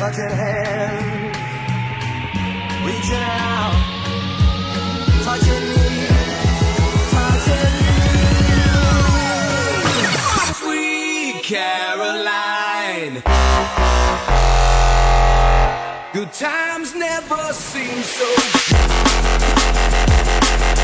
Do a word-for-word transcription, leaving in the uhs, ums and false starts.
touching hand, reaching out, touching me, touching you. Sweet Caroline, good times never seem so good.